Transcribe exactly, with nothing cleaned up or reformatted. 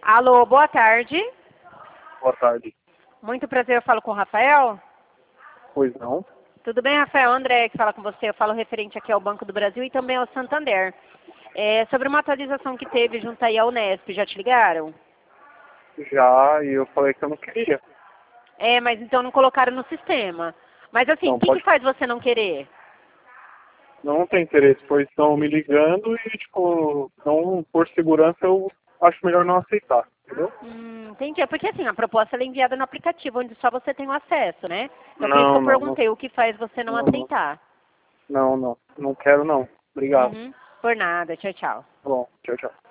Alô, boa tarde. Boa tarde. Muito prazer, eu falo com o Rafael. Pois não? Tudo bem, Rafael? André que fala com você. Eu falo referente aqui ao Banco do Brasil e também ao Santander. É, sobre uma atualização que teve junto aí à Unesp, já te ligaram? Já, e eu falei que eu não queria. É, mas então não colocaram no sistema. Mas assim, Não, o que, pode... que faz você não querer? Não tem interesse, pois estão me ligando e, tipo, não, por segurança eu acho melhor não aceitar, entendeu? Hum, entendi. É porque assim, a proposta ela é enviada no aplicativo, onde só você tem o acesso, né? Então por isso que Não, eu não, não, perguntei o que faz você não não, não, aceitar. não, não, não quero não. Obrigado. Uhum. Por nada. Tchau, tchau. Tá bom, tchau, tchau.